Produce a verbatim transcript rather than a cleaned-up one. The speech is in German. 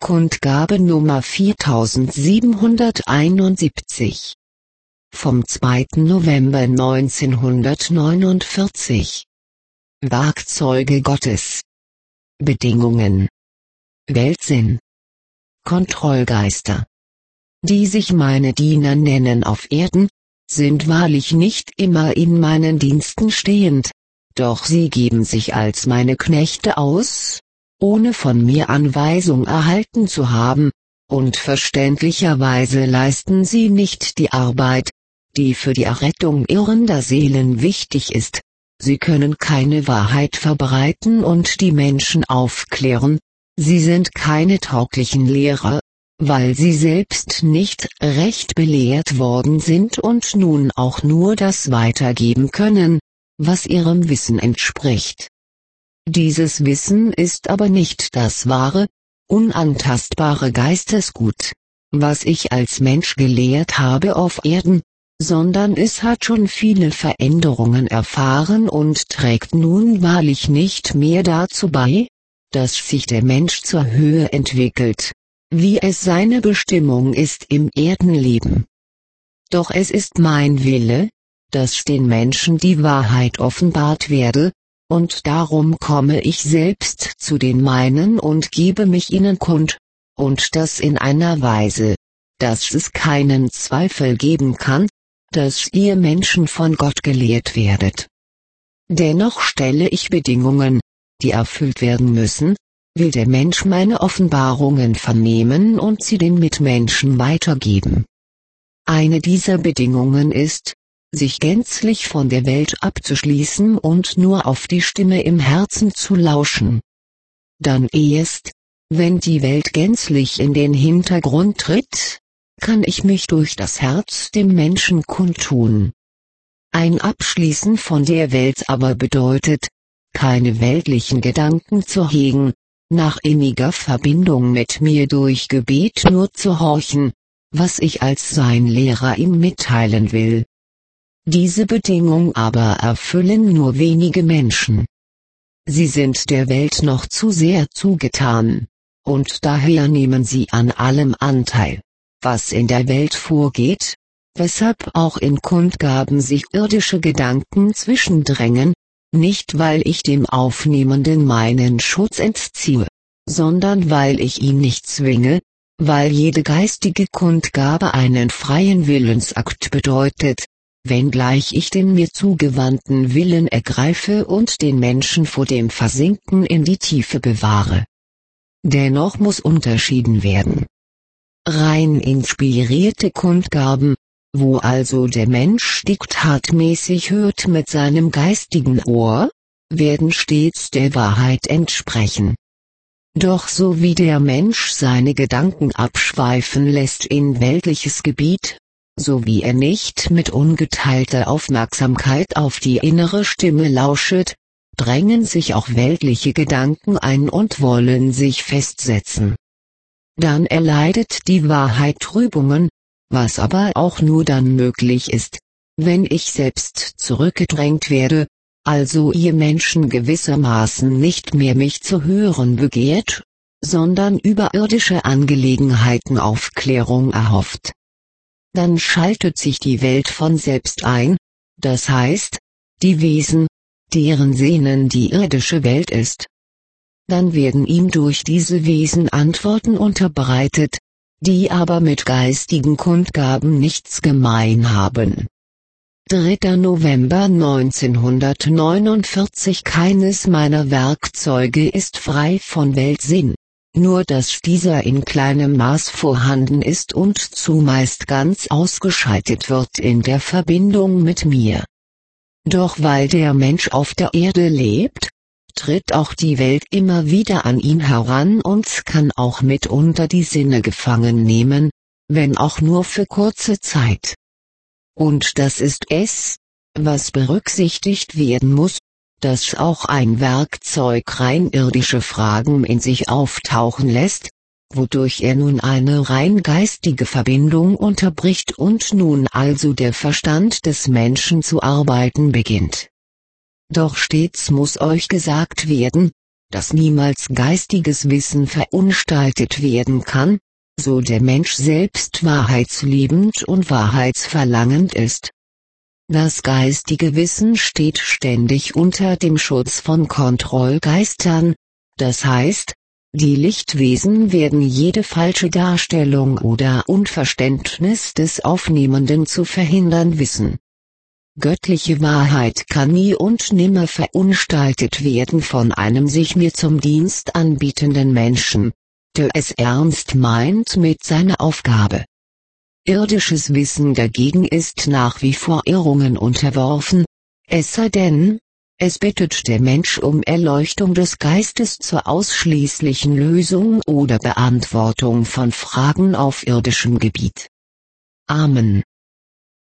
Kundgabe Nummer viertausendsiebenhunderteinundsiebzig. Vom zweiten November neunzehnhundertneunundvierzig. Werkzeuge Gottes. Bedingungen. Weltsinn. Kontrollgeister. Die sich meine Diener nennen auf Erden, sind wahrlich nicht immer in meinen Diensten stehend, doch sie geben sich als meine Knechte aus, ohne von mir Anweisung erhalten zu haben, und verständlicherweise leisten sie nicht die Arbeit, die für die Errettung irrender Seelen wichtig ist. Sie können keine Wahrheit verbreiten und die Menschen aufklären, sie sind keine tauglichen Lehrer, weil sie selbst nicht recht belehrt worden sind und nun auch nur das weitergeben können, was ihrem Wissen entspricht. Dieses Wissen ist aber nicht das wahre, unantastbare Geistesgut, was ich als Mensch gelehrt habe auf Erden, sondern es hat schon viele Veränderungen erfahren und trägt nun wahrlich nicht mehr dazu bei, dass sich der Mensch zur Höhe entwickelt, wie es seine Bestimmung ist im Erdenleben. Doch es ist mein Wille, dass den Menschen die Wahrheit offenbart werde, und darum komme ich selbst zu den meinen und gebe mich ihnen kund, und das in einer Weise, dass es keinen Zweifel geben kann, dass ihr Menschen von Gott gelehrt werdet. Dennoch stelle ich Bedingungen, die erfüllt werden müssen, will der Mensch meine Offenbarungen vernehmen und sie den Mitmenschen weitergeben. Eine dieser Bedingungen ist, sich gänzlich von der Welt abzuschließen und nur auf die Stimme im Herzen zu lauschen. Dann erst, wenn die Welt gänzlich in den Hintergrund tritt, kann ich mich durch das Herz dem Menschen kundtun. Ein Abschließen von der Welt aber bedeutet, keine weltlichen Gedanken zu hegen, nach inniger Verbindung mit mir durch Gebet nur zu horchen, was ich als sein Lehrer ihm mitteilen will. Diese Bedingung aber erfüllen nur wenige Menschen. Sie sind der Welt noch zu sehr zugetan, und daher nehmen sie an allem Anteil, was in der Welt vorgeht, weshalb auch in Kundgaben sich irdische Gedanken zwischendrängen, nicht weil ich dem Aufnehmenden meinen Schutz entziehe, sondern weil ich ihn nicht zwinge, weil jede geistige Kundgabe einen freien Willensakt bedeutet, wenngleich ich den mir zugewandten Willen ergreife und den Menschen vor dem Versinken in die Tiefe bewahre. Dennoch muss unterschieden werden. Rein inspirierte Kundgaben, wo also der Mensch diktatmäßig hört mit seinem geistigen Ohr, werden stets der Wahrheit entsprechen. Doch so wie der Mensch seine Gedanken abschweifen lässt in weltliches Gebiet, so wie er nicht mit ungeteilter Aufmerksamkeit auf die innere Stimme lauschet, drängen sich auch weltliche Gedanken ein und wollen sich festsetzen. Dann erleidet die Wahrheit Trübungen, was aber auch nur dann möglich ist, wenn ich selbst zurückgedrängt werde, also ihr Menschen gewissermaßen nicht mehr mich zu hören begehrt, sondern über irdische Angelegenheiten Aufklärung erhofft. Dann schaltet sich die Welt von selbst ein, das heißt, die Wesen, deren Sehnen die irdische Welt ist. Dann werden ihm durch diese Wesen Antworten unterbreitet, die aber mit geistigen Kundgaben nichts gemein haben. dritter November neunzehnhundertneunundvierzig. Keines meiner Werkzeuge ist frei von Weltsinn, nur dass dieser in kleinem Maß vorhanden ist und zumeist ganz ausgeschaltet wird in der Verbindung mit mir. Doch weil der Mensch auf der Erde lebt, tritt auch die Welt immer wieder an ihn heran und kann auch mitunter die Sinne gefangen nehmen, wenn auch nur für kurze Zeit. Und das ist es, was berücksichtigt werden muss, dass auch ein Werkzeug rein irdische Fragen in sich auftauchen lässt, wodurch er nun eine rein geistige Verbindung unterbricht und nun also der Verstand des Menschen zu arbeiten beginnt. Doch stets muss euch gesagt werden, dass niemals geistiges Wissen verunstaltet werden kann, so der Mensch selbst wahrheitsliebend und wahrheitsverlangend ist. Das geistige Wissen steht ständig unter dem Schutz von Kontrollgeistern, das heißt, die Lichtwesen werden jede falsche Darstellung oder Unverständnis des Aufnehmenden zu verhindern wissen. Göttliche Wahrheit kann nie und nimmer verunstaltet werden von einem sich mir zum Dienst anbietenden Menschen, der es ernst meint mit seiner Aufgabe. Irdisches Wissen dagegen ist nach wie vor Irrungen unterworfen, es sei denn, es bittet der Mensch um Erleuchtung des Geistes zur ausschließlichen Lösung oder Beantwortung von Fragen auf irdischem Gebiet. Amen.